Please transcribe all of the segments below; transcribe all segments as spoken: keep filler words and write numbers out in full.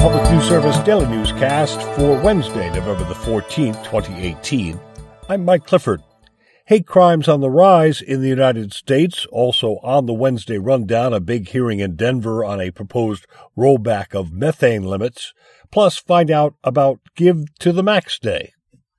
Public News Service Daily Newscast for Wednesday, November the fourteenth, twenty eighteen. I'm Mike Clifford. Hate crimes on the rise in the United States. Also on the Wednesday rundown, a big hearing in Denver on a proposed rollback of methane limits. Plus, find out about Give to the Max Day.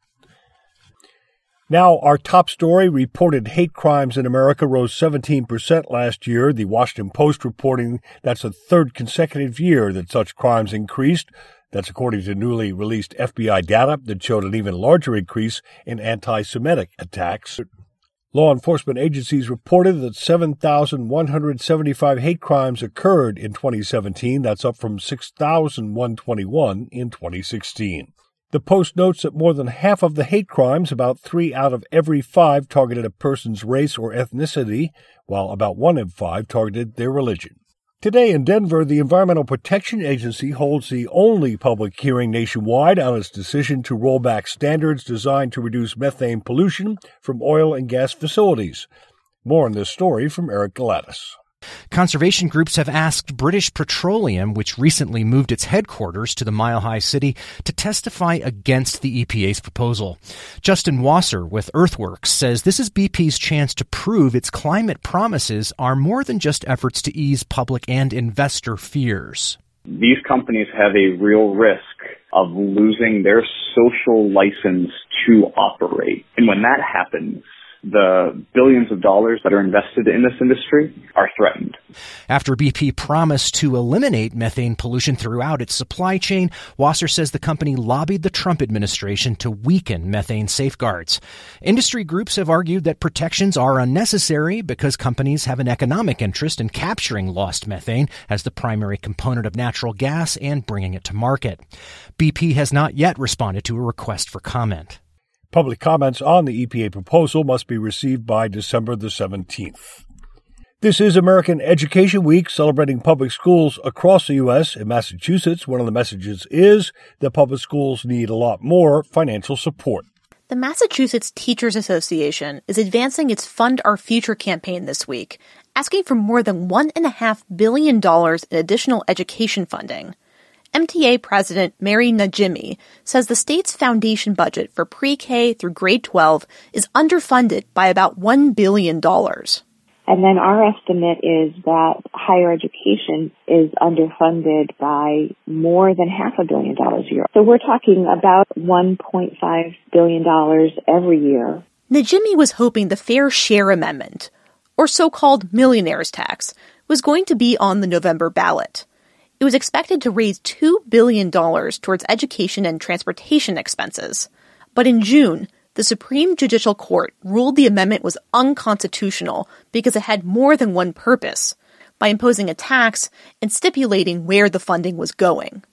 Now, our top story, reported hate crimes in America rose seventeen percent last year. The Washington Post reporting that's the third consecutive year that such crimes increased. That's according to newly released F B I data that showed an even larger increase in anti-Semitic attacks. Law enforcement agencies reported that seven thousand one hundred seventy-five hate crimes occurred in twenty seventeen. That's up from six thousand one hundred twenty-one in twenty sixteen. The Post notes that more than half of the hate crimes, about three out of every five, targeted a person's race or ethnicity, while about one in five targeted their religion. Today in Denver, the Environmental Protection Agency holds the only public hearing nationwide on its decision to roll back standards designed to reduce methane pollution from oil and gas facilities. More on this story from Eric Galatis. Conservation groups have asked British Petroleum, which recently moved its headquarters to the Mile High City, to testify against the E P A's proposal. Justin Wasser with Earthworks says this is B P's chance to prove its climate promises are more than just efforts to ease public and investor fears. These companies have a real risk of losing their social license to operate. And when that happens, the billions of dollars that are invested in this industry are threatened. After B P promised to eliminate methane pollution throughout its supply chain, Wasser says the company lobbied the Trump administration to weaken methane safeguards. Industry groups have argued that protections are unnecessary because companies have an economic interest in capturing lost methane as the primary component of natural gas and bringing it to market. B P has not yet responded to a request for comment. Public comments on the E P A proposal must be received by December the seventeenth. This is American Education Week, celebrating public schools across the U S In Massachusetts, one of the messages is that public schools need a lot more financial support. The Massachusetts Teachers Association is advancing its Fund Our Future campaign this week, asking for more than one point five billion dollars in additional education funding. M T A President Mary Najimy says the state's foundation budget for pre-K through grade twelve is underfunded by about one billion dollars. And then our estimate is that higher education is underfunded by more than half a billion dollars a year. So we're talking about one point five billion dollars every year. Najimy was hoping the Fair Share Amendment, or so-called millionaire's tax, was going to be on the November ballot. It was expected to raise two billion dollars towards education and transportation expenses. But in June, the Supreme Judicial Court ruled the amendment was unconstitutional because it had more than one purpose, by imposing a tax and stipulating where the funding was going.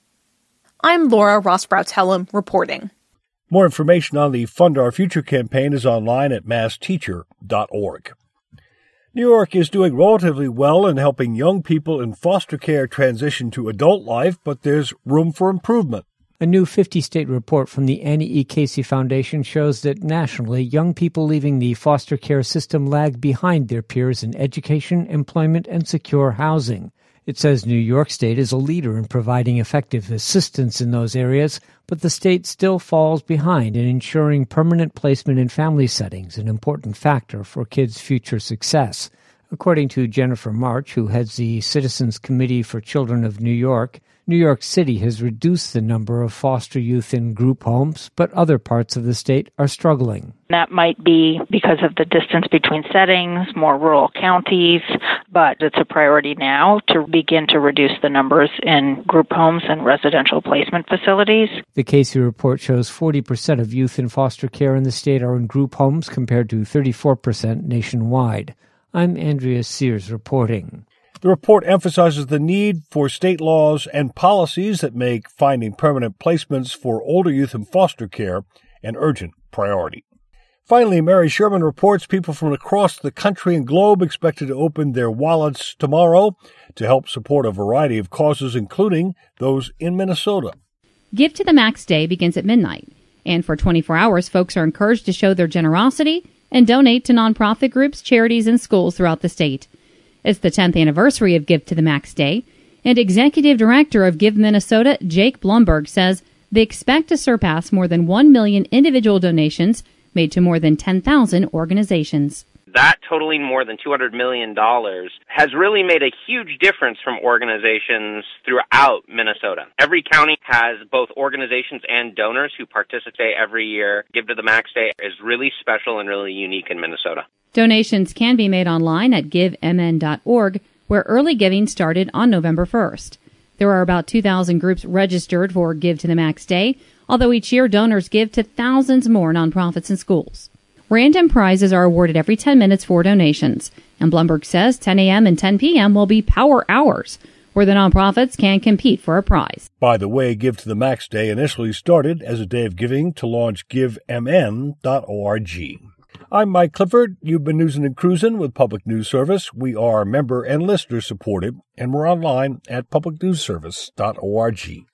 I'm Laura Rosbrow-Telem reporting. More information on the Fund Our Future campaign is online at mass teacher dot org. New York is doing relatively well in helping young people in foster care transition to adult life, but there's room for improvement. A new fifty-state report from the Annie E. Casey Foundation shows that nationally, young people leaving the foster care system lag behind their peers in education, employment, and secure housing. It says New York State is a leader in providing effective assistance in those areas, but the state still falls behind in ensuring permanent placement in family settings, an important factor for kids' future success. According to Jennifer March, who heads the Citizens Committee for Children of New York, New York City has reduced the number of foster youth in group homes, but other parts of the state are struggling. That might be because of the distance between settings, more rural counties, but it's a priority now to begin to reduce the numbers in group homes and residential placement facilities. The Casey report shows forty percent of youth in foster care in the state are in group homes compared to thirty-four percent nationwide. I'm Andrea Sears reporting. The report emphasizes the need for state laws and policies that make finding permanent placements for older youth in foster care an urgent priority. Finally, Mary Sherman reports people from across the country and globe expected to open their wallets tomorrow to help support a variety of causes, including those in Minnesota. Give to the Max Day begins at midnight, and for twenty-four hours, folks are encouraged to show their generosity and donate to nonprofit groups, charities, and schools throughout the state. It's the tenth anniversary of Give to the Max Day, And Executive Director of Give Minnesota, Jake Blumberg, says they expect to surpass more than one million individual donations made to more than ten thousand organizations. That totaling more than two hundred million dollars has really made a huge difference from organizations throughout Minnesota. Every county has both organizations and donors who participate every year. Give to the Max Day is really special and really unique in Minnesota. Donations can be made online at give m n dot org, where early giving started on November first. There are about two thousand groups registered for Give to the Max Day, although each year donors give to thousands more nonprofits and schools. Random prizes are awarded every ten minutes for donations, and Blumberg says ten a.m. and ten p.m. will be power hours, where the nonprofits can compete for a prize. By the way, Give to the Max Day initially started as a day of giving to launch give m n dot org. I'm Mike Clifford. You've been newsin' and cruisin' with Public News Service. We are member and listener supported, and we're online at public news service dot org.